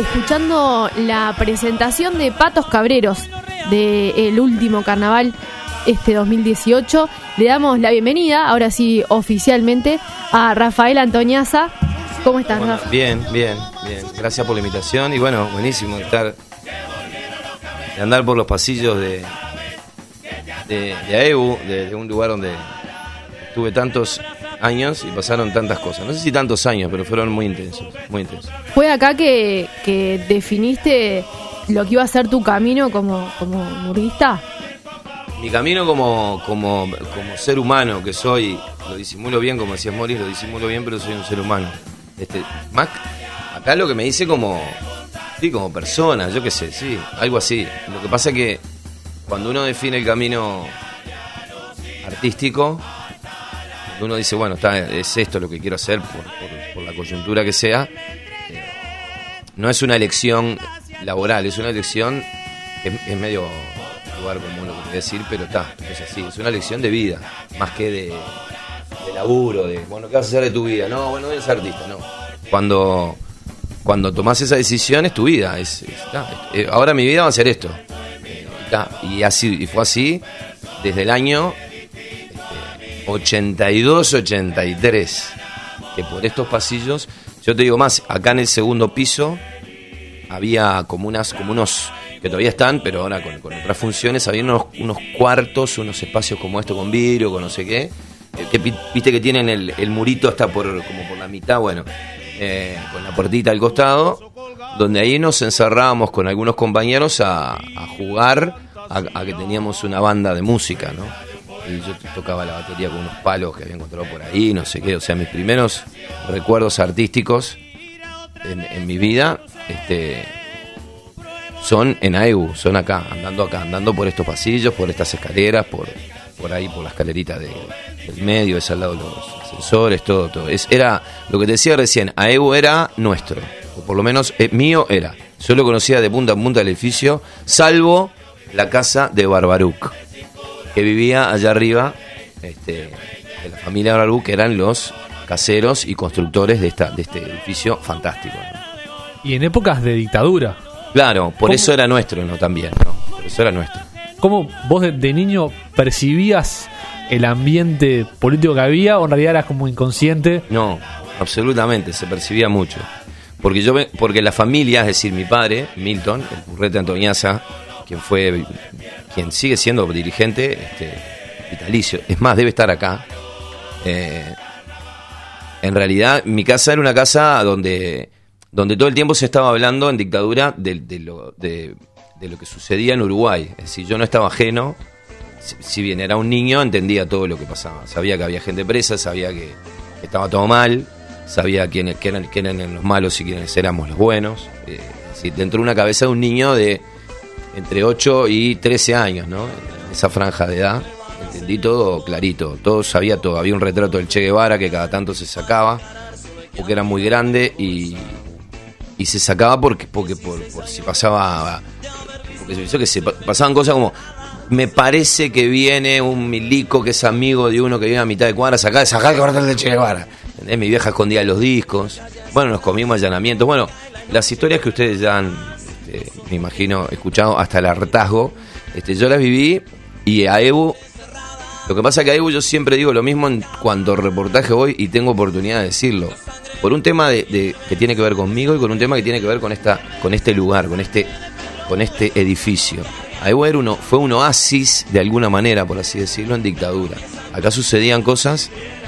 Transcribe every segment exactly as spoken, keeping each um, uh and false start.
escuchando la presentación de Patos Cabreros del último carnaval este dos mil dieciocho. Le damos la bienvenida, ahora sí oficialmente, a Rafael Antoniazza. ¿Cómo estás, bueno, Rafa? Bien, bien, bien. Gracias por la invitación y bueno, buenísimo estar, de andar por los pasillos de de, de A E U, de, de un lugar donde estuve tantos años y pasaron tantas cosas. No sé si tantos años, pero fueron muy intensos, muy intensos. Fue acá que, que definiste lo que iba a ser tu camino como, como murguista. Mi camino como, como, como ser humano que soy, lo disimulo bien, como decías Morris, lo disimulo bien, pero soy un ser humano. Este, Mac, acá lo que me dice como, sí, como persona, yo qué sé, sí, algo así. Lo que pasa es que cuando uno define el camino artístico, uno dice, bueno, está, es esto lo que quiero hacer por, por, por la coyuntura que sea, eh, no es una elección laboral, es una elección, es, es medio lugar común lo que te voy a decir, pero está, es así, es una elección de vida, más que de, de laburo, de, bueno, ¿qué vas a hacer de tu vida? No, bueno, eres artista, no. Cuando, cuando tomás esa decisión es tu vida, es, es, está, es, ahora mi vida va a ser esto, eh, está, y, así, y fue así desde el año ochenta y dos, ochenta y tres, que por estos pasillos, yo te digo más, acá en el segundo piso había como unas, como unos, que todavía están, pero ahora con, con otras funciones, había unos, unos cuartos, unos espacios como esto con vidrio, con no sé qué, que viste que tienen el, el murito hasta por, como por la mitad, bueno, eh, con la puertita al costado, donde ahí nos encerrábamos con algunos compañeros a, a jugar, a, a que teníamos una banda de música, ¿no? Y yo tocaba la batería con unos palos que había encontrado por ahí, no sé qué, o sea, mis primeros recuerdos artísticos en, en mi vida este, son en A E U, son acá, andando acá, andando por estos pasillos, por estas escaleras, por, por ahí, por la escalerita de, del medio, es al lado de los ascensores, todo, todo. Es, era, lo que te decía recién, A E U era nuestro, o por lo menos eh, mío era. Yo lo conocía de punta a punta del edificio, salvo la casa de Barbaruc, que vivía allá arriba, este, de la familia Barbaruc, que eran los caseros y constructores de esta de este edificio fantástico, ¿no? Y en épocas de dictadura. Claro, por ¿Cómo? eso era nuestro, ¿no? También, ¿no? Por eso era nuestro. ¿Cómo vos de, de niño percibías el ambiente político que había o en realidad eras como inconsciente? No, absolutamente, se percibía mucho. Porque yo porque la familia, es decir, mi padre, Milton, el Purrete Antoniazza, quien fue, quien sigue siendo dirigente este, vitalicio, es más, debe estar acá. Eh, en realidad, mi casa era una casa donde, donde todo el tiempo se estaba hablando en dictadura de, de, lo, de, de lo que sucedía en Uruguay. Es decir, yo no estaba ajeno, si, si bien era un niño, entendía todo lo que pasaba. Sabía que había gente presa, sabía que, que estaba todo mal, sabía quiénes que eran, quién eran los malos y quiénes éramos los buenos. Eh, es decir, dentro de una cabeza de un niño de entre ocho y trece años, ¿no? En esa franja de edad, entendí todo clarito, todo sabía todo. Había un retrato del Che Guevara que cada tanto se sacaba, porque era muy grande y, y se sacaba porque, porque por, por si pasaba, porque se pensó que se pasaban cosas como, me parece que viene un milico que es amigo de uno que vive a mitad de cuadra, sacar, sacar el retrato del Che Guevara. ¿Entendés? Mi vieja escondía los discos, bueno, nos comimos allanamientos, bueno, las historias que ustedes ya han, me imagino, escuchado hasta el hartazgo, este, yo las viví. Y a E U, lo que pasa es que a E U yo siempre digo lo mismo en cuanto reportaje voy y tengo oportunidad de decirlo, por un tema de, de que tiene que ver conmigo y con un tema que tiene que ver con esta, con este lugar, con este, con este edificio. A E U era uno, fue un oasis de alguna manera, por así decirlo, en dictadura. Acá sucedían cosas,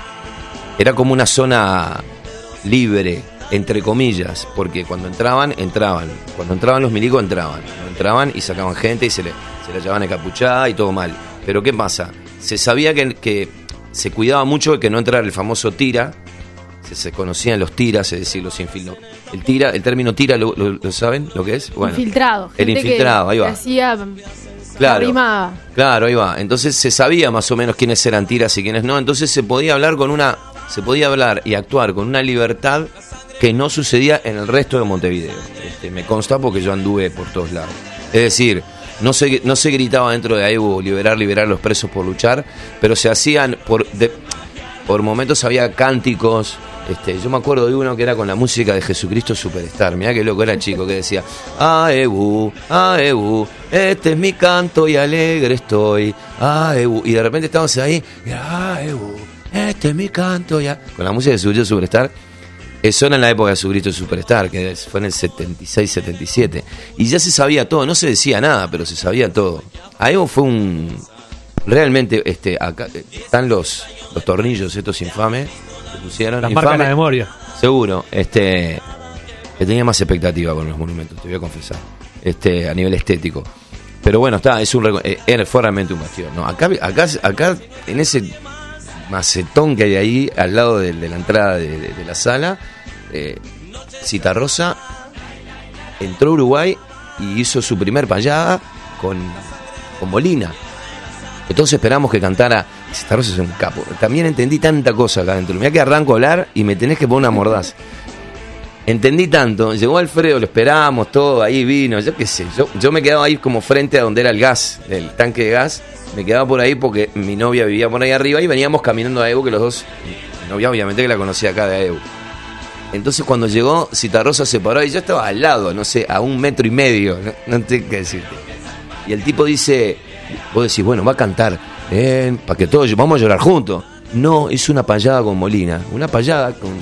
era como una zona libre, entre comillas, porque cuando entraban, entraban. Cuando entraban los milicos, entraban. Cuando entraban y sacaban gente y se, le, se la llevaban encapuchada y todo mal. Pero ¿qué pasa? Se sabía que, que se cuidaba mucho de que no entrara el famoso tira. Se, se conocían los tiras, es decir, los infiltrados. El tira, el término tira, ¿lo, lo, lo saben lo que es? Bueno, infiltrado. El infiltrado, ahí va. Hacía, claro, arrimaba. Claro, ahí va. Entonces se sabía más o menos quiénes eran tiras y quiénes no. Entonces se podía hablar con una, se podía hablar y actuar con una libertad que no sucedía en el resto de Montevideo. Este, me consta porque yo anduve por todos lados. Es decir, no se, no se gritaba dentro de A E U liberar, liberar a los presos por luchar, pero se hacían, por, de, por momentos había cánticos, Este, yo me acuerdo de uno que era con la música de Jesucristo Superstar. Mirá qué loco era el chico que decía: Aebu, Aebu, este es mi canto y alegre estoy. Aebu. Y de repente estábamos ahí, Aebu, este es mi canto. Ya. Con la música de Jesucristo Superstar. Eso era en la época de Jesucristo Superstar, que fue en el setenta y seis, setenta y siete. Y ya se sabía todo, no se decía nada, pero se sabía todo. Aebu fue un... Realmente, este, acá están los, los tornillos estos infames. Pusieron las marcas de la memoria. Seguro, este que tenía más expectativa con los monumentos, te voy a confesar, este a nivel estético. Pero bueno, está, es un era fue realmente un bastión. No, acá acá acá en ese macetón que hay ahí al lado de, de la entrada de, de, de la sala, eh, Citarrosa entró a Uruguay y hizo su primer payada con con Molina. Entonces esperamos que cantara. Citarrosa es un capo. También entendí tanta cosa acá adentro. Mirá que arranco a hablar y me tenés que poner una mordaza. Entendí tanto. Llegó Alfredo, lo esperábamos todo, ahí vino, yo qué sé. Yo, yo me quedaba ahí como frente a donde era el gas, el tanque de gas. Me quedaba por ahí porque mi novia vivía por ahí arriba y veníamos caminando a Ebu, que los dos. Mi novia obviamente que la conocía acá de Ebu. Entonces cuando llegó, Citarrosa se paró y yo estaba al lado, no sé, a un metro y medio. No, no tengo que decirte. Y el tipo dice, vos decís, bueno, va a cantar. Eh, para que todos vamos a llorar juntos. No, es una payada con Molina. Una payada con...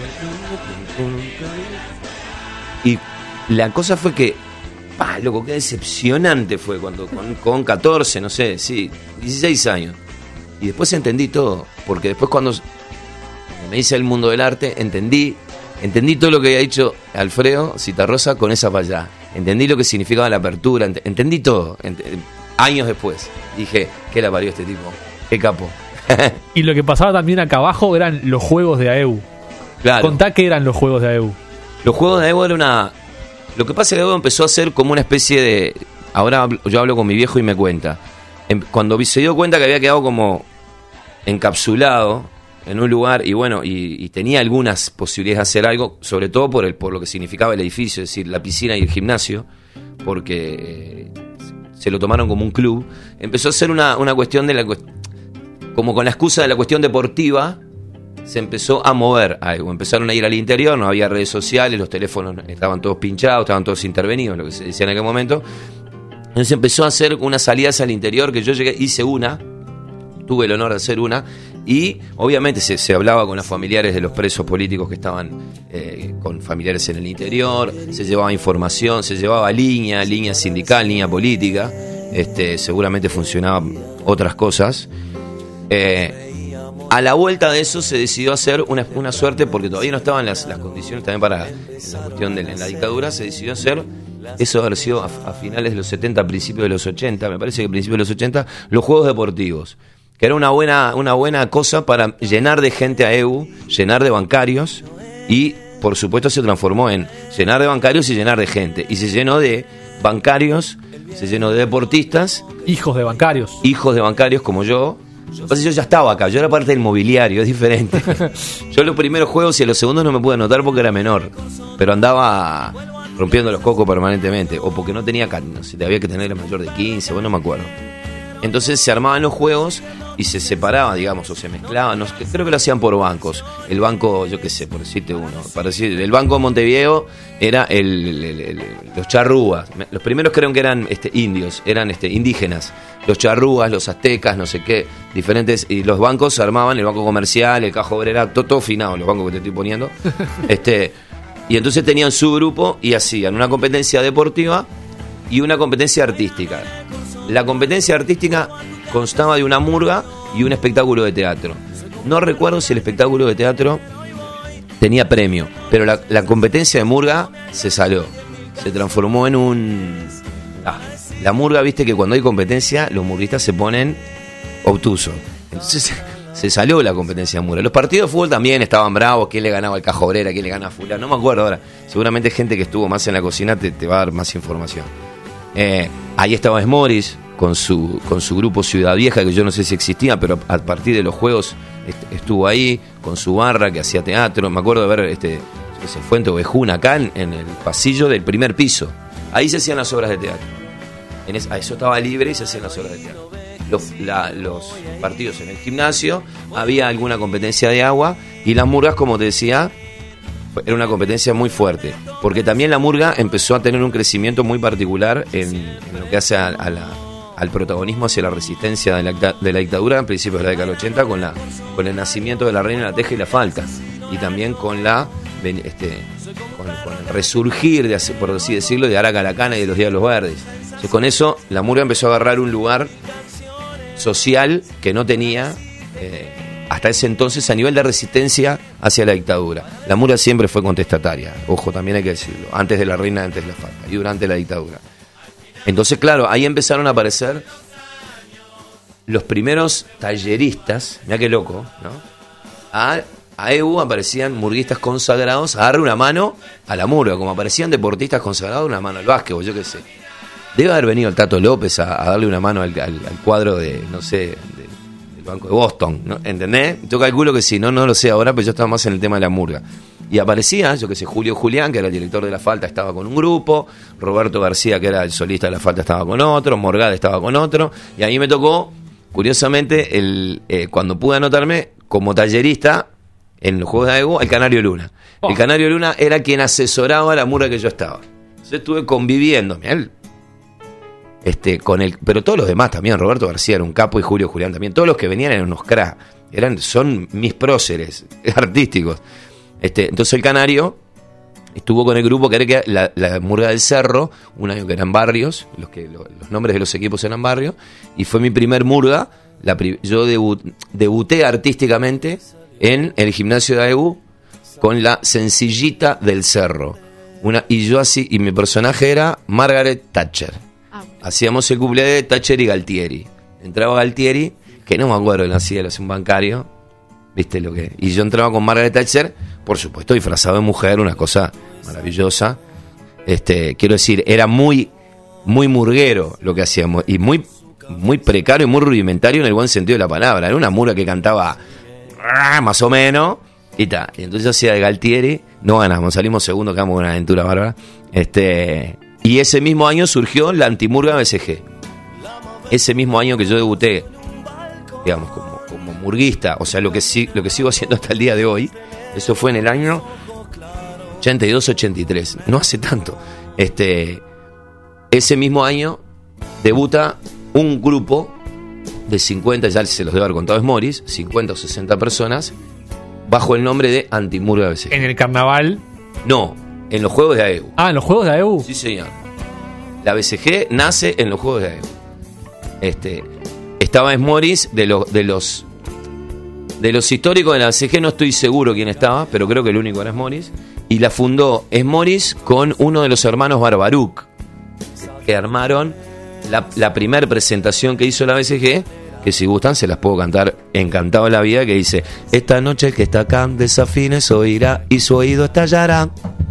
Y la cosa fue que, pa, loco, qué decepcionante fue cuando con, con catorce, no sé, sí, dieciséis años. Y después entendí todo, porque después cuando me hice el mundo del arte, entendí, entendí todo lo que había dicho Alfredo Citarrosa con esa payada. Entendí lo que significaba la apertura, ent- entendí todo. Ent- Años después dije, ¿qué la parió este tipo? ¡Qué capo! Y lo que pasaba también acá abajo eran los juegos de Aebu. Claro. Contá qué eran los juegos de Aebu. Los juegos de Aebu era una... Lo que pasa es que Aebu empezó a ser como una especie de... Ahora yo hablo con mi viejo y me cuenta. Cuando se dio cuenta que había quedado como encapsulado en un lugar y bueno, y, y tenía algunas posibilidades de hacer algo, sobre todo por, el, por lo que significaba el edificio, es decir, la piscina y el gimnasio, porque... Eh, se lo tomaron como un club, empezó a ser una, una cuestión de la como con la excusa de la cuestión deportiva, se empezó a mover algo, empezaron a ir al interior, no había redes sociales, los teléfonos estaban todos pinchados, estaban todos intervenidos, lo que se decía en aquel momento. Entonces empezó a hacer unas salidas al interior, que yo llegué, hice una, tuve el honor de hacer una, y obviamente se, se hablaba con los familiares de los presos políticos que estaban eh, con familiares en el interior, se llevaba información, se llevaba línea, línea sindical, línea política, este, seguramente funcionaban otras cosas. Eh, a la vuelta de eso se decidió hacer una, una suerte, porque todavía no estaban las, las condiciones también para la cuestión de la, en la dictadura, se decidió hacer, eso haber sido a, a finales de los setenta, principios de los ochenta, me parece que a principios de los ochenta, los juegos deportivos. Que era una buena, una buena cosa para llenar de gente a Aebu, llenar de bancarios, y por supuesto se transformó en llenar de bancarios y llenar de gente. Y se llenó de bancarios, se llenó de deportistas. Hijos de bancarios. Hijos de bancarios como yo. Entonces yo ya estaba acá, yo era parte del mobiliario, es diferente. Yo los primeros juegos y los segundos no me pude anotar porque era menor, pero andaba rompiendo los cocos permanentemente, o porque no tenía, no sé, había que tener mayor de quince, bueno, no me acuerdo. Entonces se armaban los juegos y se separaba, digamos, o se mezclaban, no, creo que lo hacían por bancos. El banco, yo qué sé, por decirte uno, para decir, el banco de Montevideo era el, el, el, el, los charrúas. Los primeros creo que eran este, indios, eran este, indígenas. Los charrúas, los aztecas, no sé qué, diferentes. Y los bancos se armaban, el banco comercial, el Caja Obrera, todo, todo finado, los bancos que te estoy poniendo. este Y entonces tenían su grupo y hacían una competencia deportiva y una competencia artística. La competencia artística constaba de una murga y un espectáculo de teatro. No recuerdo si el espectáculo de teatro tenía premio, pero la, la competencia de murga se salió. Se transformó en un... Ah, la murga, viste que cuando hay competencia, los murguistas se ponen obtusos. Entonces se salió la competencia de murga. Los partidos de fútbol también estaban bravos, quién le ganaba al Caja Obrera, quién le ganaba a fulano, no me acuerdo ahora. Seguramente gente que estuvo más en la cocina te, te va a dar más información. Eh, ahí estaba Smoris con su con su grupo Ciudad Vieja, que yo no sé si existía, pero a partir de los juegos est- estuvo ahí con su barra que hacía teatro. Me acuerdo de ver este ese Fuente Ovejuna acá en, en el pasillo del primer piso. Ahí se hacían las obras de teatro. En es, eso estaba libre y se hacían las obras de teatro. Los, la, los partidos en el gimnasio, había alguna competencia de agua Y las murgas, como te decía, era una competencia muy fuerte, porque también la murga empezó a tener un crecimiento muy particular en, en lo que hace a, a la, al protagonismo hacia la resistencia de la, de la dictadura a principios de la década del ochenta, con, la, con el nacimiento de la Reina, la Teja y la Falta, y también con la este, con, con el resurgir, de, por así decirlo, de Araca la Cana y de los Diablos Verdes. Entonces, con eso la murga empezó a agarrar un lugar social que no tenía eh, hasta ese entonces a nivel de resistencia hacia la dictadura. La murga siempre fue contestataria, ojo, también hay que decirlo, antes de la Reina, antes de la Falta y durante la dictadura. Entonces, claro, ahí empezaron a aparecer los primeros talleristas, mirá qué loco, ¿no? A, a E U aparecían murguistas consagrados a darle una mano a la murga, como aparecían deportistas consagrados una mano al básquetbol, yo qué sé. Debe haber venido el Tato López a, a darle una mano al, al, al cuadro de, no sé, de, del Banco de Boston, ¿no? ¿Entendés? Yo calculo que sí, no, no lo sé ahora, pero yo estaba más en el tema de la murga. Y aparecía, yo qué sé, Julio Julián, que era el director de La Falta, estaba con un grupo, Roberto García, que era el solista de La Falta, estaba con otro, Morgade estaba con otro, y ahí me tocó, curiosamente, el, eh, cuando pude anotarme como tallerista en los Juegos de A E U, el Canario Luna. Oh. El Canario Luna era quien asesoraba a la murga que yo estaba. Yo estuve conviviendo, mirá, el, Este, con el, pero todos los demás también, Roberto García era un capo y Julio Julián también, todos los que venían eran unos cracks, eran, son mis próceres artísticos. Este, entonces el Canario estuvo con el grupo que era la, la Murga del Cerro, un año que eran barrios, los que lo, los nombres de los equipos eran barrios, y fue mi primer murga. La, yo debut, debuté artísticamente en el gimnasio de A E U con la Sencillita del Cerro, una, y yo así, y mi personaje era Margaret Thatcher. Hacíamos el cuplé de Thatcher y Galtieri. Entraba Galtieri, que no me acuerdo de la cielo, es un bancario, viste lo que. Y yo entraba con Margaret Thatcher, por supuesto, disfrazado de mujer, una cosa maravillosa. Este, quiero decir, era muy, muy murguero lo que hacíamos, y muy, muy precario y muy rudimentario en el buen sentido de la palabra. Era una murga que cantaba más o menos, y ta. Y entonces yo hacía de Galtieri, no ganamos, salimos segundo, quedamos con una aventura bárbara. Este. Y ese mismo año surgió la Antimurga B C G. Ese mismo año que yo debuté, digamos, como, como murguista, o sea, lo que, sí, lo que sigo haciendo hasta el día de hoy, eso fue en el año ochenta y dos ochenta y tres, no hace tanto. Este, ese mismo año debuta un grupo de cincuenta, ya se los debo haber contado, es Morris, cincuenta o sesenta personas, bajo el nombre de Antimurga B C G. ¿En el carnaval? No. En los Juegos de A E U. Ah, ¿en los Juegos de A E U? Sí, señor. La B C G nace en los Juegos de A E U. Este, estaba Esmoris, de los, de los de los históricos de la B C G no estoy seguro quién estaba, pero creo que el único era Esmoris. Y la fundó Esmoris con uno de los hermanos Barbaruc, que armaron la, la primera presentación que hizo la B C G, que si gustan se las puedo cantar encantado de la vida, que dice: esta noche el que está acá desafines oirá y su oído estallará.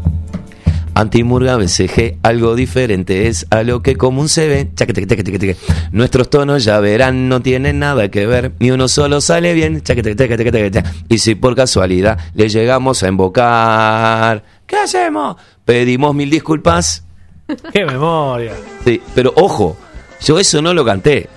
Antimurga B C G, algo diferente es a lo que común se ve. Chaquete, chaquete, chaquete. Nuestros tonos ya verán, no tienen nada que ver, ni uno solo sale bien. Chaquete, chaquete, chaquete. Y si por casualidad le llegamos a invocar, ¿qué hacemos? Pedimos mil disculpas. ¡Qué memoria! Sí, pero ojo, yo eso no lo canté.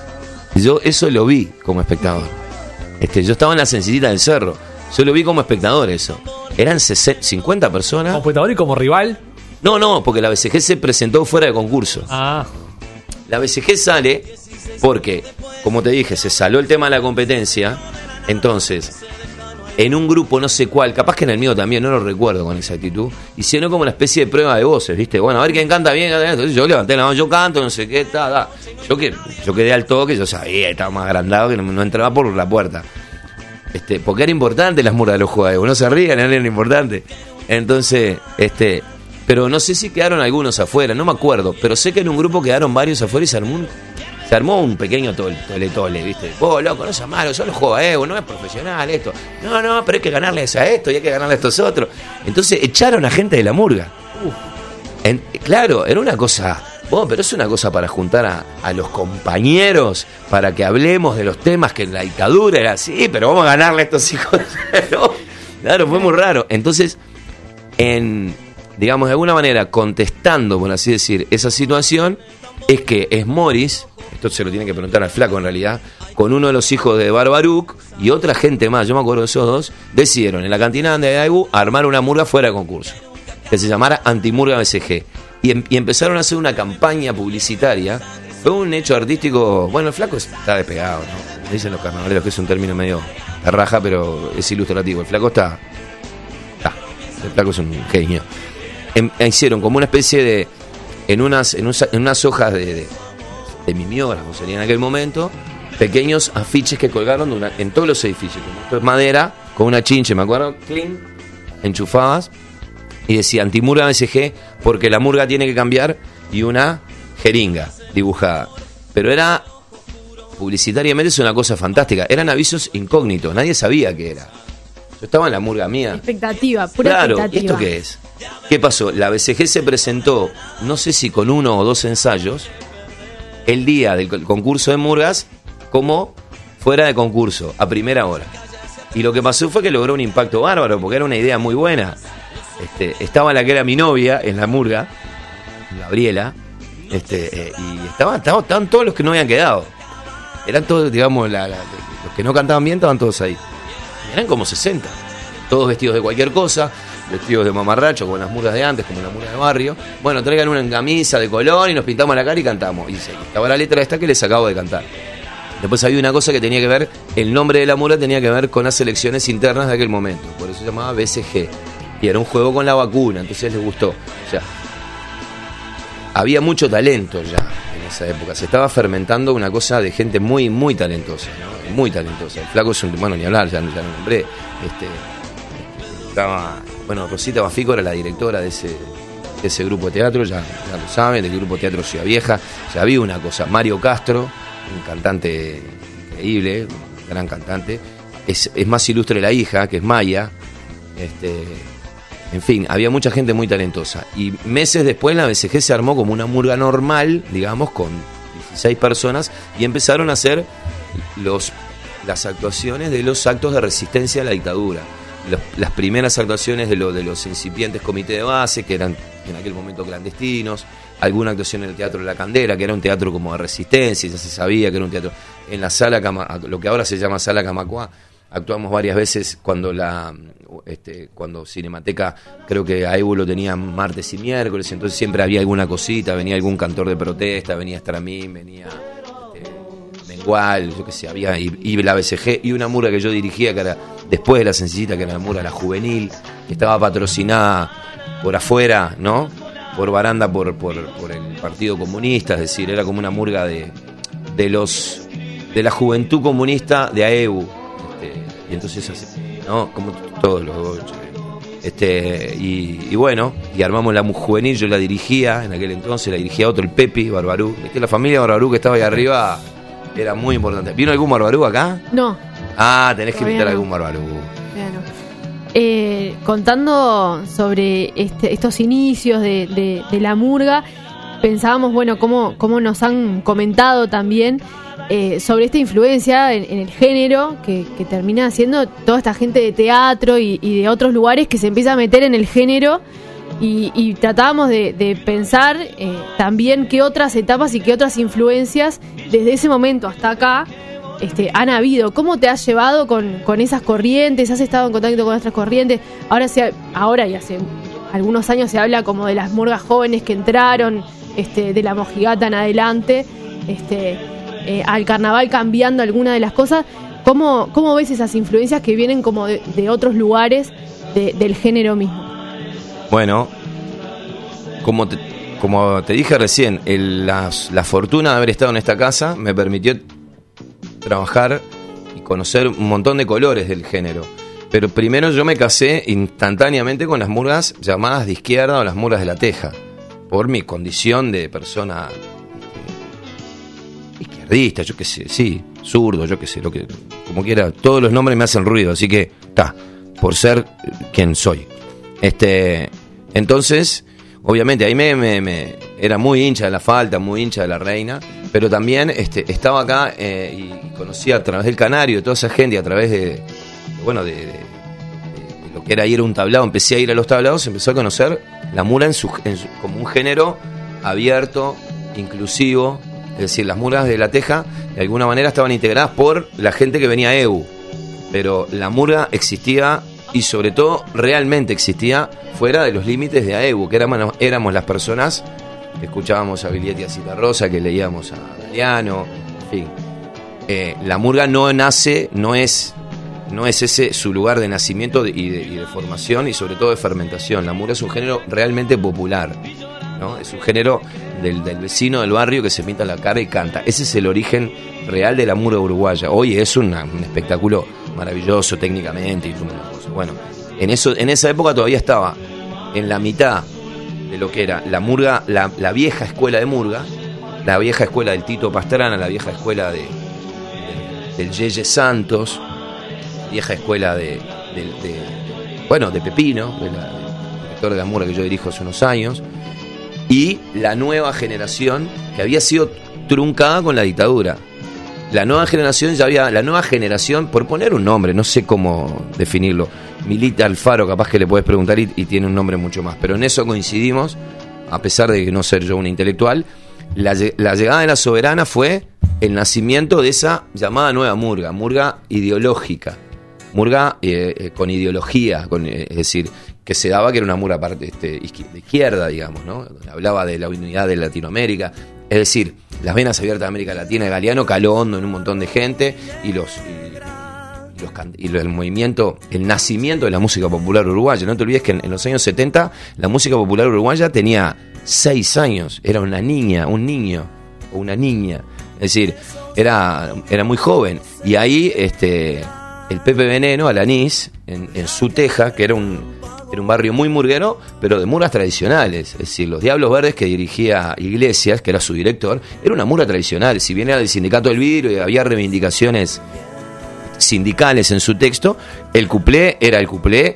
Yo eso lo vi como espectador. Este, yo estaba en la Sencillita del Cerro. Yo lo vi como espectador eso. Eran cincuenta personas. ¿Como espectador y como rival? No, no, porque la B C G se presentó fuera de concurso. Ah. La B C G sale porque, como te dije, se salió el tema de la competencia. Entonces, en un grupo no sé cuál, capaz que en el mío también, no lo recuerdo con exactitud, hicieron como una especie de prueba de voces, ¿viste? Bueno, a ver quién canta bien. Entonces yo levanté la mano, yo canto, no sé qué, ta, ta. Yo, que, yo quedé al toque, yo sabía, estaba más agrandado que no, no entraba por la puerta. Este, porque era importante las murgas de los juegos, no se rían, era importante. Entonces, este, pero no sé si quedaron algunos afuera, no me acuerdo, pero sé que en un grupo quedaron varios afuera y se armó un, se armó un pequeño tole, tole, tole, ¿viste? Vos, loco, no seas malo, solo juega Evo, no es profesional esto. No, no, pero hay que ganarles a esto y hay que ganarle a estos otros. Entonces echaron a gente de la murga. En, claro, era una cosa. Bueno, pero es una cosa para juntar a, a los compañeros, para que hablemos de los temas que en la dictadura era así, pero vamos a ganarle a estos hijos. Claro, fue muy raro. Entonces, en, digamos, de alguna manera, contestando, por así decir, esa situación, es que Esmoris, esto se lo tiene que preguntar al flaco en realidad, con uno de los hijos de Barbaruc y otra gente más, yo me acuerdo de esos dos, decidieron en la cantina de Daegu armar una murga fuera de concurso, que se llamara Antimurga B C G. Y, em, y empezaron a hacer una campaña publicitaria. Fue un hecho artístico. Bueno, el flaco está despegado, ¿no? Dicen los carnavaleros que es un término medio de raja, pero es ilustrativo. El flaco está. está el flaco es un genio. Em, hicieron como una especie de. En unas, en unas, en unas hojas de, de, de mimeógrafo, sería en aquel momento, pequeños afiches que colgaron de una, en todos los edificios. Esto es madera, con una chinche, me acuerdo, clean, enchufadas. Y decía Antimurga B C G porque la murga tiene que cambiar y una jeringa dibujada. Pero era, publicitariamente es una cosa fantástica. Eran avisos incógnitos, nadie sabía qué era. Yo estaba en la murga mía. Expectativa, pura claro, expectativa. ¿y esto qué es? ¿Qué pasó? La B C G se presentó, no sé si con uno o dos ensayos, el día del concurso de murgas, como fuera de concurso, a primera hora. Y lo que pasó fue que logró un impacto bárbaro, porque era una idea muy buena. Este, estaba la que era mi novia en la murga, Gabriela, este, eh, y estaban, estaban, estaban todos los que no habían quedado. Eran todos, digamos, la, la, los que no cantaban bien estaban todos ahí. Y eran como sesenta, todos vestidos de cualquier cosa, vestidos de mamarracho, como las murgas de antes, como la murga de barrio. Bueno, traigan una camisa de color y nos pintamos la cara y cantamos. Y estaba la letra esta que les acabo de cantar. Después había una cosa que tenía que ver, el nombre de la murga tenía que ver con las elecciones internas de aquel momento, por eso se llamaba B C G. Y era un juego con la vacuna, entonces les gustó. O sea, había mucho talento ya en esa época. Se estaba fermentando una cosa de gente muy, muy talentosa, ¿no? Muy talentosa. El flaco es un... Bueno, ni hablar, ya, ya lo nombré. Este, estaba, bueno, Rosita Bafico era la directora de ese, de ese grupo de teatro, ya, ya lo saben, del grupo Teatro Ciudad Vieja. Ya había una cosa. Mario Castro, un cantante increíble, un gran cantante. Es, es más ilustre la hija, que es Maya. Este... En fin, había mucha gente muy talentosa. Y meses después la B C G se armó como una murga normal, digamos, con dieciséis personas, y empezaron a hacer los, las actuaciones de los actos de resistencia a la dictadura. Los, las primeras actuaciones de, lo, de los incipientes comités de base, que eran en aquel momento clandestinos, alguna actuación en el Teatro de la Candela, que era un teatro como de resistencia, ya se sabía que era un teatro. En la sala, Cama, lo que ahora se llama Sala Camacuá, actuamos varias veces cuando la este, cuando Cinemateca, creo que a Evo lo tenía martes y miércoles, entonces siempre había alguna cosita, venía algún cantor de protesta, venía Estramín, venía este, Mengual, yo qué sé, había y, y la B C G y una murga que yo dirigía que era después de la Sencillita, que era la murga La Juvenil, que estaba patrocinada por afuera, ¿no? Por baranda por, por, por el Partido Comunista, es decir, era como una murga de, de los de la juventud comunista de A E U. Y entonces así, ¿no? Como todos los este y, y bueno, y armamos la juvenil, yo la dirigía en aquel entonces, la dirigía otro, el Pepi Barbarú. Es que la familia Barbarú que estaba ahí arriba era muy importante. ¿Vino algún Barbarú acá? No. Ah, tenés que Todavía invitar a no. algún Barbarú. Bueno. Eh, contando sobre este, estos inicios de, de, de la murga, pensábamos, bueno, cómo, cómo nos han comentado también eh, sobre esta influencia en, en el género que, que termina siendo toda esta gente de teatro y, y de otros lugares que se empieza a meter en el género y, y tratábamos de, de pensar eh, también qué otras etapas y qué otras influencias desde ese momento hasta acá Este, han habido. ¿Cómo te has llevado con, con esas corrientes? ¿Has estado en contacto con otras corrientes? Ahora, se, ahora y hace algunos años se habla como de las murgas jóvenes que entraron, este, de la mojigata en adelante, este, eh, al carnaval cambiando alguna de las cosas. ¿Cómo, cómo ves esas influencias que vienen como de, de otros lugares de, del género mismo? Bueno, como te, como te dije recién, el, la, la fortuna de haber estado en esta casa me permitió trabajar y conocer un montón de colores del género. Pero primero yo me casé instantáneamente con las murgas llamadas de izquierda o las murgas de la teja, por mi condición de persona eh, izquierdista, yo qué sé, sí, zurdo, yo qué sé, lo que, como quiera, todos los nombres me hacen ruido, así que está, por ser quien soy. Este, entonces, obviamente ahí me, me, me era muy hincha de la Falta, muy hincha de la Reina, pero también este, estaba acá eh, y conocía a través del Canario, de toda esa gente, a través de, de bueno, de, de, de lo que era ir a un tablado, empecé a ir a los tablados, empezó a conocer la murga en su, en su, como un género abierto, inclusivo, Es decir, las murgas de La Teja de alguna manera estaban integradas por la gente que venía a E U. Pero la murga existía y sobre todo realmente existía fuera de los límites de A E U, que éramos, éramos las personas que escuchábamos a Biglietti, a Citarrosa, que leíamos a Galeano, en fin. Eh, la murga no nace, no es, no es ese su lugar de nacimiento y de, y de formación y sobre todo de fermentación. La murga es un género realmente popular, ¿no? Es un género del, del vecino del barrio que se pinta la cara y canta. Ese es el origen real de la murga uruguaya. Hoy es una, un espectáculo maravilloso técnicamente y bueno, en eso, en esa época todavía estaba en la mitad de lo que era la murga, la, la vieja escuela de murga, la vieja escuela del Tito Pastrana, la vieja escuela de, de del Yeye Santos, vieja escuela de, de, de bueno, de Pepino, de la, del director de la murga que yo dirijo hace unos años, y la nueva generación que había sido truncada con la dictadura. La nueva generación ya había, la nueva generación, por poner un nombre, no sé cómo definirlo, Milita Alfaro, capaz que le podés preguntar y, y tiene un nombre mucho más, pero en eso coincidimos, a pesar de no ser yo un intelectual. La, la llegada de la Soberana fue el nacimiento de esa llamada nueva murga, murga ideológica, murga eh, eh, con ideología, con, eh, es decir, que se daba que era una murga parte, este, de izquierda, digamos, ¿no? Hablaba de la unidad de Latinoamérica. Es decir, las venas abiertas de América Latina de Galeano caló hondo en un montón de gente y los y, y, los, y el movimiento, el nacimiento de la música popular uruguaya. No te olvides que en, en los años setenta la música popular uruguaya tenía seis años, era una niña, un niño o una niña. Es decir, era, era muy joven. Y ahí este, el Pepe Veneno, Alanís, en, en su Teja, que era un... Era un barrio muy murguero, pero de murgas tradicionales. Es decir, los Diablos Verdes que dirigía Iglesias, que era su director, era una murga tradicional. Si bien era del Sindicato del Vidrio y había reivindicaciones sindicales en su texto, el cuplé era el cuplé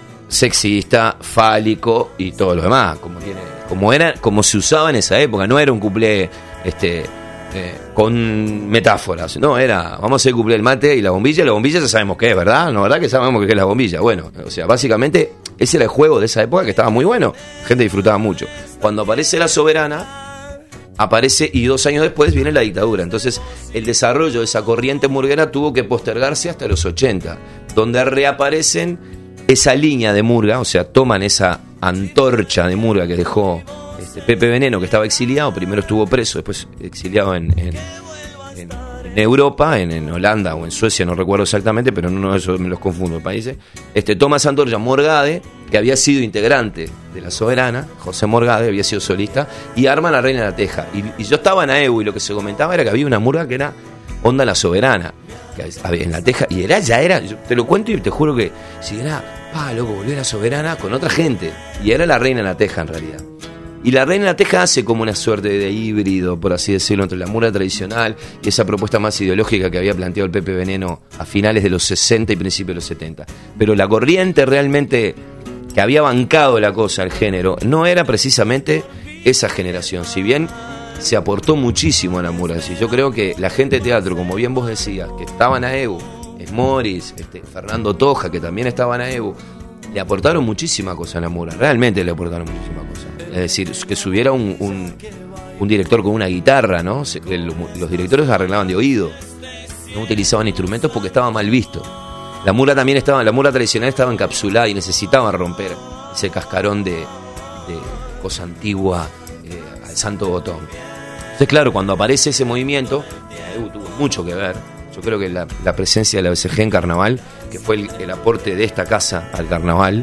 sexista, fálico y todo lo demás, como tiene, como era, como se usaba en esa época. No era un cuplé este, eh, con metáforas, no, era vamos a hacer el cuplé del mate y la bombilla. La bombilla ya sabemos qué es, ¿verdad? ¿No, verdad que sabemos qué es la bombilla? Bueno, o sea, básicamente ese era el juego de esa época que estaba muy bueno, la gente disfrutaba mucho. Cuando aparece la Soberana, aparece y dos años después viene la dictadura. Entonces el desarrollo de esa corriente murguera tuvo que postergarse hasta los ochenta, donde reaparecen esa línea de murga, o sea, toman esa antorcha de murga que dejó este Pepe Veneno, que estaba exiliado, primero estuvo preso, después exiliado en, en, en, en Europa, en, en Holanda o en Suecia, no recuerdo exactamente, pero en uno de esos me los confundo de países. Este, toma esa antorcha Morgade, que había sido integrante de la Soberana, José Morgade, había sido solista, y arma La Reina de la Teja. Y, y yo estaba en A E U y lo que se comentaba era que había una murga que era onda La Soberana, que había en La Teja, y era, ya era, yo te lo cuento y te juro que si era, ah, loco, volvió La Soberana con otra gente, y era La Reina de la Teja en realidad. Y La Reina de la Teja hace como una suerte de híbrido, por así decirlo, entre la murga tradicional y esa propuesta más ideológica que había planteado el Pepe Veneno a finales de los sesenta y principios de los setenta. Pero la corriente realmente que había bancado la cosa, el género, no era precisamente esa generación. Si bien se aportó muchísimo a la murga, es decir, yo creo que la gente de teatro, como bien vos decías, que estaban a E U, Morris, este, Fernando Toja, que también estaban a E U, le aportaron muchísima cosa a la murga, realmente le aportaron muchísima cosa. Es decir, que subiera un, un, un director con una guitarra, ¿no? Se, el, los directores arreglaban de oído, no utilizaban instrumentos porque estaba mal visto. La murga también estaba, la murga tradicional estaba encapsulada y necesitaba romper ese cascarón de, de cosa antigua eh, al santo botón. Entonces, claro, cuando aparece ese movimiento, la E U tuvo mucho que ver. Yo creo que la, la presencia de la B C G en Carnaval, que fue el, el aporte de esta casa al Carnaval,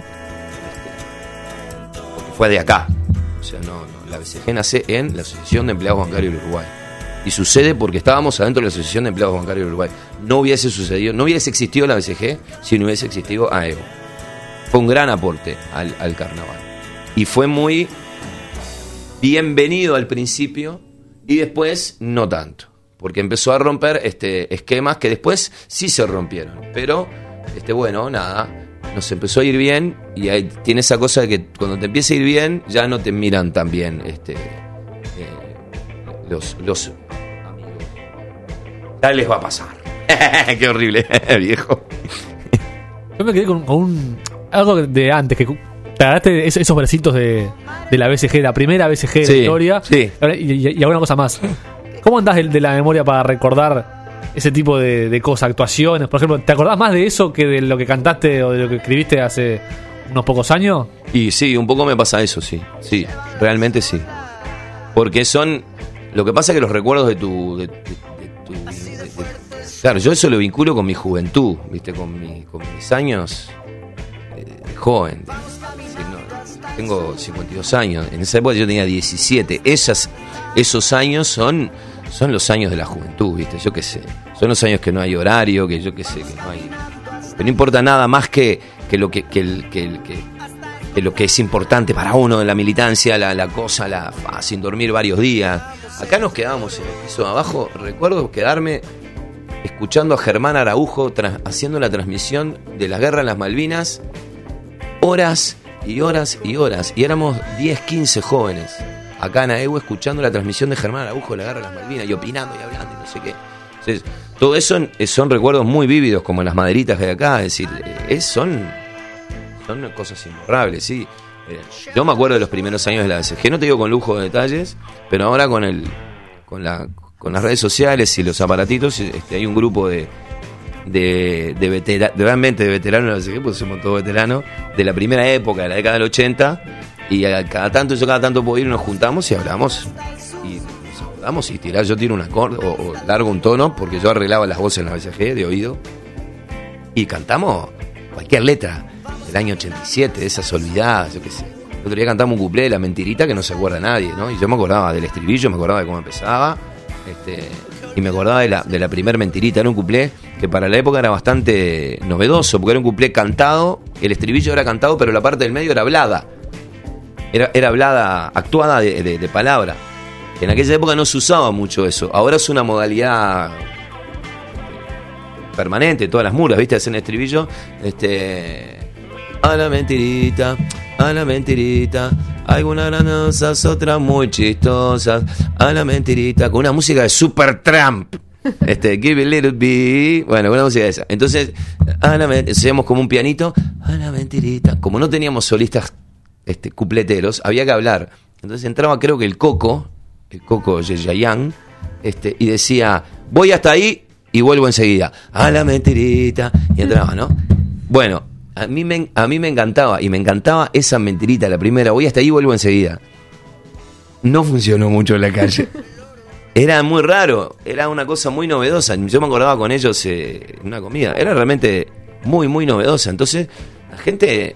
este, porque fue de acá. O sea, no, no, la B C G nace en la Asociación de Empleados Bancarios del Uruguay. Y sucede porque estábamos adentro de la Asociación de Empleados Bancarios del Uruguay. No hubiese sucedido, no hubiese existido la B C G si no hubiese existido A E U. Fue un gran aporte al, al Carnaval. Y fue muy bienvenido al principio y después no tanto. Porque empezó a romper este, esquemas que después sí se rompieron. Pero, este, bueno, nada, nos empezó a ir bien. Y ahí tiene esa cosa de que cuando te empieza a ir bien, ya no te miran tan bien este, eh, los, los amigos. Ya les va a pasar. Qué horrible, viejo. Yo me quedé con, con un, algo de antes, que te agarraste esos, esos versitos de, de la B C G, la primera B C G de sí, la historia. Sí. Y, y, y alguna cosa más. ¿Cómo andás de, de la memoria para recordar ese tipo de, de cosas, actuaciones? Por ejemplo, ¿te acordás más de eso que de lo que cantaste o de lo que escribiste hace unos pocos años? Y sí, un poco me pasa eso, sí. Sí, realmente sí. Porque son... Lo que pasa es que los recuerdos de tu... De, de, de tu de, de, claro, yo eso lo vinculo con mi juventud, ¿viste? Con, mi, con mis años de, de joven. De, de, no, tengo cincuenta y dos años. En esa época yo tenía diecisiete. Esas, esos años son... Son los años de la juventud, ¿viste? Yo qué sé. Son los años que no hay horario, que yo qué sé, que no hay... Que no importa nada más que, que lo que... que, el, que, el, que de lo que es importante para uno en la militancia, la, la cosa, la ah, sin dormir varios días. Acá nos quedábamos en el piso de abajo. Recuerdo quedarme escuchando a Germán Araujo tras, haciendo la transmisión de la guerra en las Malvinas, horas y horas y horas. Y éramos diez, quince jóvenes acá en Aehue escuchando la transmisión de Germán Araujo de la guerra en las Malvinas y opinando y hablando y no sé qué. Entonces, todo eso son recuerdos muy vívidos, como las maderitas que hay acá. Es decir, es, son... Son cosas imborrables, sí. Eh, yo me acuerdo de los primeros años de la B C G, no te digo con lujo de detalles, pero ahora con el con la con las redes sociales y los aparatitos, este, hay un grupo de de, de veteranos, realmente de veteranos de la B C G, pues somos todos veteranos, de la primera época, de la década del ochenta, y a cada tanto, yo cada tanto puedo ir, nos juntamos y hablamos, y nos hablamos y tirar, yo tiro un acorde, o, o largo un tono, porque yo arreglaba las voces en la B C G de oído, y cantamos cualquier letra del año ochenta y siete, de esas olvidadas, yo qué sé. El otro día cantamos un cuplé de La Mentirita que no se acuerda nadie, ¿no? Y yo me acordaba del estribillo, me acordaba de cómo empezaba, este, y me acordaba de la, de la primer mentirita. Era un cuplé que para la época era bastante novedoso, porque era un cuplé cantado, el estribillo era cantado, pero la parte del medio era hablada. Era, era hablada, actuada de, de, de palabra. En aquella época no se usaba mucho eso. Ahora es una modalidad permanente, todas las muras, ¿viste? Hacen estribillo, este... A la mentirita, a la mentirita, algunas granosas, otras muy chistosas. A la mentirita, con una música de Supertramp. Este, give a little bit. Bueno, una música de esa. Entonces, a la mentirita, hacíamos como un pianito. A la mentirita. Como no teníamos solistas este, cupleteros, había que hablar. Entonces entraba, creo que el Coco, el Coco Yeyayan, este, y decía, voy hasta ahí y vuelvo enseguida. A la mentirita. Y entraba, ¿no? Bueno. A mí, me, a mí me encantaba, y me encantaba esa mentirita, la primera, voy hasta ahí y vuelvo enseguida. No funcionó mucho en la calle. Era muy raro, era una cosa muy novedosa. Yo me acordaba con ellos eh, en una comida, era realmente muy, muy novedosa. Entonces, la gente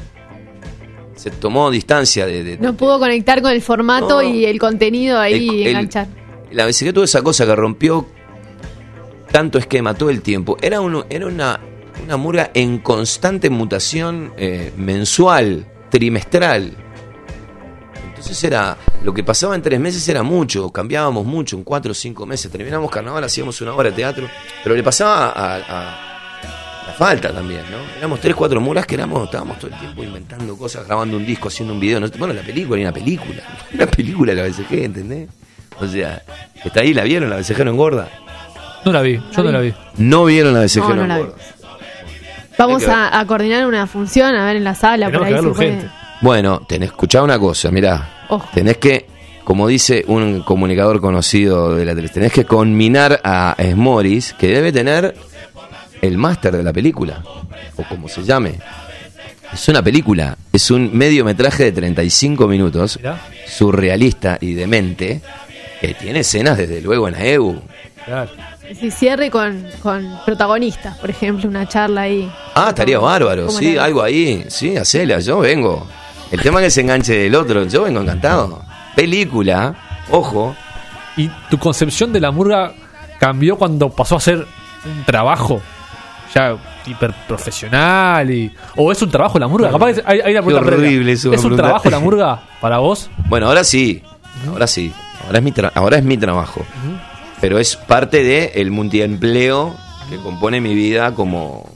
se tomó distancia de... de no de, pudo conectar con el formato no, y el contenido ahí el, enganchar. El, la B C G tuvo esa cosa que rompió tanto esquema todo el tiempo. Era, uno, era una... Una murga en constante mutación eh, mensual, trimestral. Entonces era, lo que pasaba en tres meses era mucho, cambiábamos mucho, en cuatro o cinco meses. Terminábamos carnaval, hacíamos una obra de teatro, pero le pasaba a, a la falta también, ¿no? Éramos tres, cuatro muras que éramos, estábamos todo el tiempo inventando cosas, grabando un disco, haciendo un video. No, bueno, la película, era una película, una película de la B C G, ¿entendés? O sea, está ahí, ¿la vieron? La B C G no engorda. No la vi, yo no la vi. No vieron la B C G no, no, no engorda. Vamos a, a coordinar una función, a ver en la sala, tenemos por ahí se puede. Bueno, tenés que escuchar una cosa, mirá. Ojo. Tenés que, como dice un comunicador conocido de la tele, tenés que conminar a Smoris, que debe tener el máster de la película, o como se llame. Es una película, es un mediometraje de treinta y cinco minutos, mirá, surrealista y demente, que tiene escenas desde luego en Aehue. Claro. Si cierre con, con protagonistas, por ejemplo, una charla ahí. Ah, estaría bárbaro, sí, algo ahí, sí, hacela, yo vengo. El tema que se enganche del otro, yo vengo encantado. Película, ojo. ¿Y tu concepción de la murga cambió cuando pasó a ser un trabajo ya hiperprofesional? Y, ¿o es un trabajo la murga? Capaz que hay, hay una pregunta horrible eso, ¿es un pregunta. trabajo la murga para vos? Bueno, ahora sí, ahora sí, ahora es mi, tra- ahora es mi trabajo. Uh-huh. Pero es parte del de multiempleo que compone mi vida como,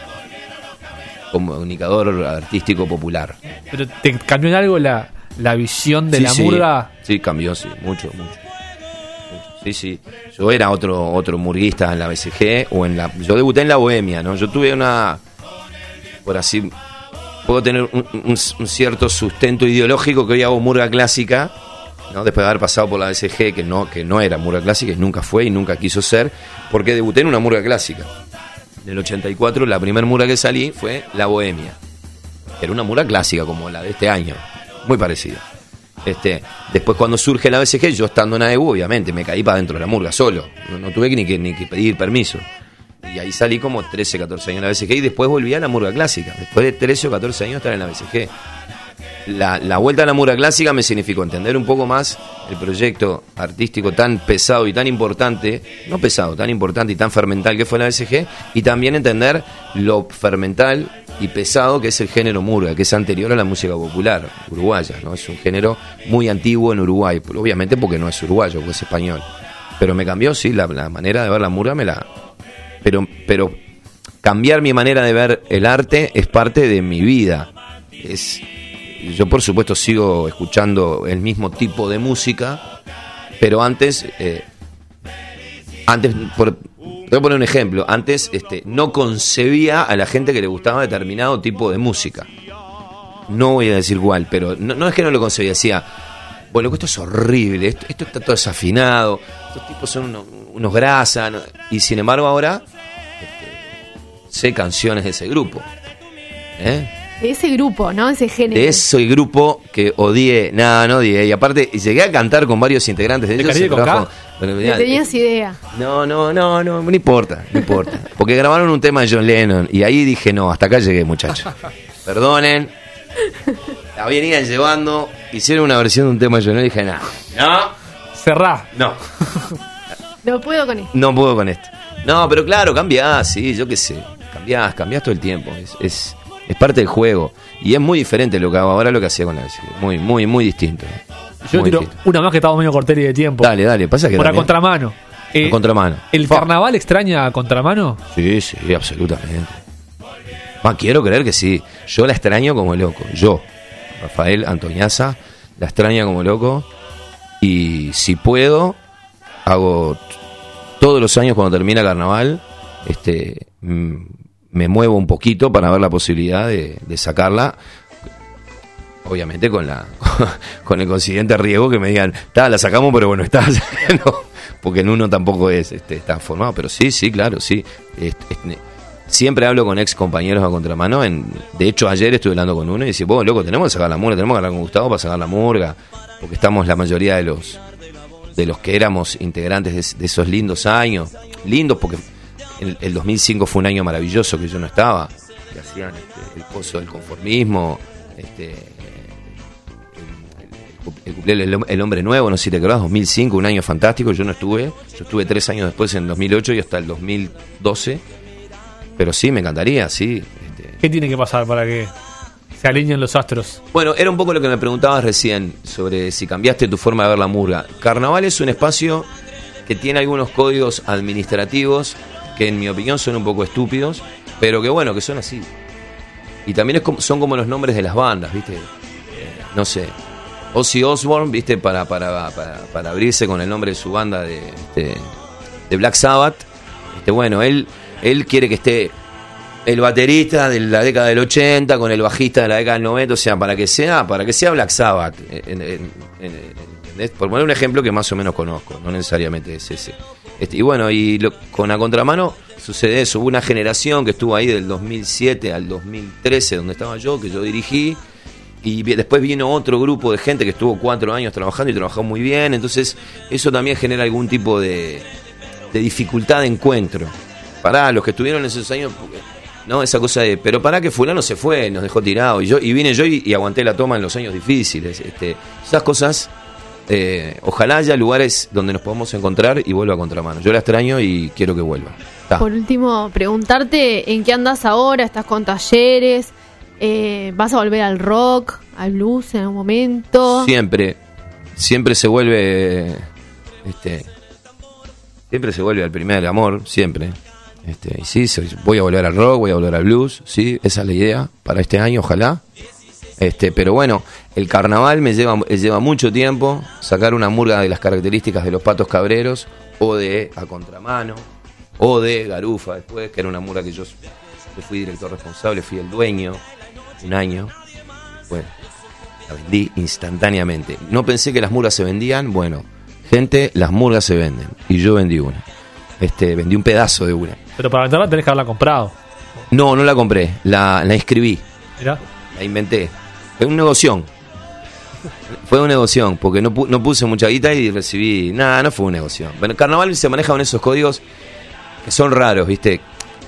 como comunicador artístico popular. ¿Pero te cambió en algo la, la visión de sí, la sí, murga? Sí, cambió, sí, mucho, mucho. Sí, sí. Yo era otro otro murguista en la B C G, o en la yo debuté en la Bohemia, ¿no? Yo tuve una, por así, puedo tener un, un, un cierto sustento ideológico que hoy hago murga clásica, ¿no? Después de haber pasado por la A B C G, que no, que no era murga clásica, y nunca fue y nunca quiso ser, porque debuté en una murga clásica. En el ochenta y cuatro, la primera murga que salí fue La Bohemia. Era una murga clásica como la de este año, muy parecida. Este, después cuando surge la A B C G, yo estando en A E U, obviamente, me caí para dentro de la murga solo. No, no tuve ni que, ni que pedir permiso. Y ahí salí como trece, catorce años en la A B C G y después volví a la murga clásica. Después de trece o catorce años estar en la A B C G. La, la vuelta a la murga clásica me significó entender un poco más el proyecto artístico tan pesado y tan importante, no pesado, tan importante y tan fermental que fue la A B C G, y también entender lo fermental y pesado que es el género murga, que es anterior a la música popular uruguaya, ¿no? Es un género muy antiguo en Uruguay, obviamente porque no es uruguayo, porque es español. Pero me cambió, sí, la, la manera de ver la murga me la... Pero, pero cambiar mi manera de ver el arte es parte de mi vida. Es... Yo, por supuesto, sigo escuchando el mismo tipo de música, pero antes, eh, antes por, te voy a poner un ejemplo, antes este, no concebía a la gente que le gustaba determinado tipo de música. No voy a decir cuál, pero no, no es que no lo concebía, decía, bueno, esto es horrible, esto, esto está todo desafinado, estos tipos son unos, unos grasas, ¿no? Y sin embargo ahora este, sé canciones de ese grupo, ¿eh? De ese grupo, ¿no? Ese género. De ese grupo que odié, nada, no odié. Y aparte, llegué a cantar con varios integrantes de ¿De ellos. Caribe con K? No tenías idea. No, no, no, no, no importa, no importa. Porque grabaron un tema de John Lennon y ahí dije, no, hasta acá llegué, muchachos. Perdonen. La venían llevando, hicieron una versión de un tema de John Lennon y dije, no, no. Cerrá. No. No puedo con esto. No puedo con esto. No, pero claro, cambiás, sí, yo qué sé. Cambiás, cambiás todo el tiempo. Es... es Es parte del juego. Y es muy diferente lo que hago ahora a lo que hacía con la A B C G. Muy, muy, muy distinto. Yo muy tiro distinto. una más que estamos medio corteri de tiempo. Dale, dale. Pasa que Por a también- contramano. Eh, A contramano. ¿El Fa. carnaval extraña a contramano? Sí, sí, absolutamente. Más quiero creer que sí. Yo la extraño como loco. Yo, Rafael Antoniazza, la extraña como loco. Y si puedo, hago t- todos los años cuando termina carnaval, este... mm, me muevo un poquito para ver la posibilidad de, de sacarla, obviamente con la con el consiguiente riesgo que me digan, está, la sacamos, pero bueno, está, no, porque en uno tampoco es este, está formado, pero sí, sí, claro, sí. Este, este, siempre hablo con ex compañeros a contramano, en, de hecho ayer estuve hablando con uno y dice, vos, loco, tenemos que sacar la murga, tenemos que hablar con Gustavo para sacar la murga, porque estamos la mayoría de los de los que éramos integrantes de, de esos lindos años, lindos porque El, el dos mil cinco fue un año maravilloso que yo no estaba, que hacían este, el pozo del conformismo, este, el, el, el, el hombre nuevo, no sé si te acordás, dos mil cinco, un año fantástico, yo no estuve, yo estuve tres años después en dos mil ocho y hasta el dos mil doce, pero sí, me encantaría, sí. Este. ¿Qué tiene que pasar para que se alineen los astros? Bueno, era un poco lo que me preguntabas recién, sobre si cambiaste tu forma de ver la murga. Carnaval es un espacio que tiene algunos códigos administrativos que en mi opinión son un poco estúpidos, pero que bueno, que son así. Y también es como, son como los nombres de las bandas, ¿viste? Eh, no sé, Ozzy Osbourne, ¿viste? Para, para, para, para abrirse con el nombre de su banda de, de, de Black Sabbath. Este, bueno, él, él quiere que esté el baterista de la década del ochenta con el bajista de la década del noventa, o sea, para que sea, para que sea Black Sabbath. En, en, en, en, por poner un ejemplo que más o menos conozco, no necesariamente es ese. Este, y bueno, y lo, con A Contramano sucede eso. Hubo una generación que estuvo ahí del dos mil siete al dos mil trece, donde estaba yo, que yo dirigí, y vi, después vino otro grupo de gente que estuvo cuatro años trabajando y trabajó muy bien. Entonces eso también genera algún tipo de, de dificultad de encuentro. Pará, los que estuvieron en esos años, no, esa cosa de, pero pará que fulano se fue, nos dejó tirado, y yo y vine yo y, y aguanté la toma en los años difíciles. Este, esas cosas... Eh, ojalá haya lugares donde nos podamos encontrar y vuelva a Contramano. Yo la extraño y quiero que vuelva. Ta. Por último, preguntarte en qué andás ahora, estás con talleres, eh, vas a volver al rock, al blues en algún momento. Siempre, siempre se vuelve, este, siempre se vuelve al primer amor, siempre. Este, y sí, soy, voy a volver al rock, voy a volver al blues, sí, esa es la idea para este año, ojalá. Este, pero bueno, el carnaval me lleva, me lleva mucho tiempo sacar una murga de las características de los Patos Cabreros, o de A Contramano, o de Garufa después, que era una murga que yo, yo fui director responsable, fui el dueño un año. Bueno, La vendí instantáneamente. No pensé que las murgas se vendían. Bueno, gente, las murgas se venden. Y yo vendí una. Este, vendí un pedazo de una. Pero para venderla tenés que haberla comprado. No, no la compré. La, la inscribí. Mirá. La inventé. Fue un negoción. Fue un negoción, porque no, pu- no puse mucha guita y recibí... Nada, no fue un negocio. Bueno, el carnaval se maneja con esos códigos que son raros, ¿viste?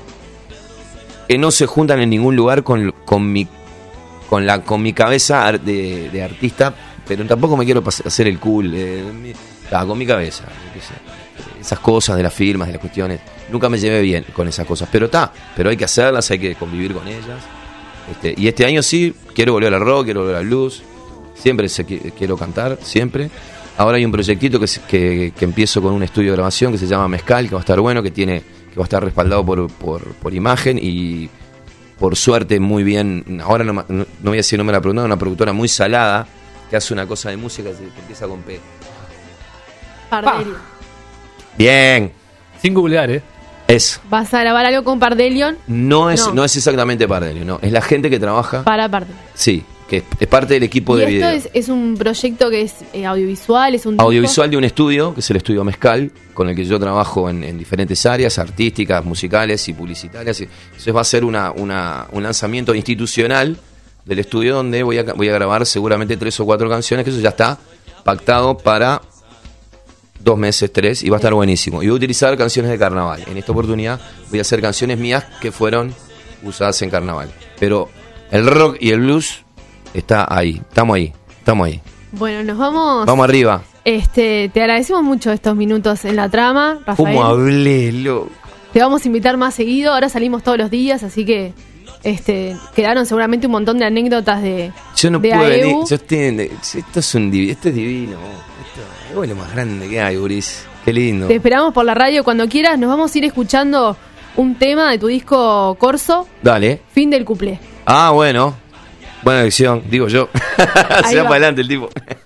Que no se juntan en ningún lugar con, con mi con la con mi cabeza de, de artista, pero tampoco me quiero pas- hacer el cool. Eh, mi, ah, con mi cabeza, yo qué sé. Esas cosas de las firmas, de las cuestiones. Nunca me llevé bien con esas cosas, pero está, pero hay que hacerlas, hay que convivir con ellas. Este, y este año sí, quiero volver al rock, quiero volver al blues. Siempre se, quiero cantar, siempre. Ahora hay un proyectito que, que, que empiezo con un estudio de grabación que se llama Mezcal, que va a estar bueno, que tiene que va a estar respaldado por, por, por imagen y por suerte muy bien. Ahora no, no, no voy a decir, no me la preguntaron, una productora muy salada que hace una cosa de música que, que empieza con P. Pardelion. Bien. Sin googlear, ¿eh? Es. ¿Vas a grabar algo con Pardelion? No es, No. no es exactamente Pardelion, no. Es la gente que trabaja. Para Pardelion. Sí, que es, es parte del equipo ¿Y de esto video. es, es un proyecto que es eh, audiovisual? ¿Es un disco? Audiovisual de un estudio, que es el estudio Mezcal, con el que yo trabajo en, en diferentes áreas, artísticas, musicales y publicitarias. Entonces va a ser una, una, un lanzamiento institucional del estudio donde voy a, voy a grabar seguramente tres o cuatro canciones, que eso ya está pactado para dos meses, tres, y va a estar buenísimo. Y voy a utilizar canciones de carnaval. En esta oportunidad voy a hacer canciones mías que fueron usadas en carnaval. Pero el rock y el blues está ahí, estamos ahí, estamos ahí. Bueno, nos vamos. Vamos arriba. Este, te agradecemos mucho estos minutos en la trama, Rafael. ¿Cómo hablé, loco? Te vamos a invitar más seguido. Ahora salimos todos los días, así que este, quedaron seguramente un montón de anécdotas de Yo no de puedo A E U. venir. Yo estoy, esto es un divi- esto es divino. Esto es lo más grande que hay, Boris. Qué lindo. Te esperamos por la radio cuando quieras. Nos vamos a ir escuchando un tema de tu disco Corso, Dale. Fin del Cuplé. Ah, bueno. Buena elección, digo yo. Se Ahí va va. para adelante el tipo.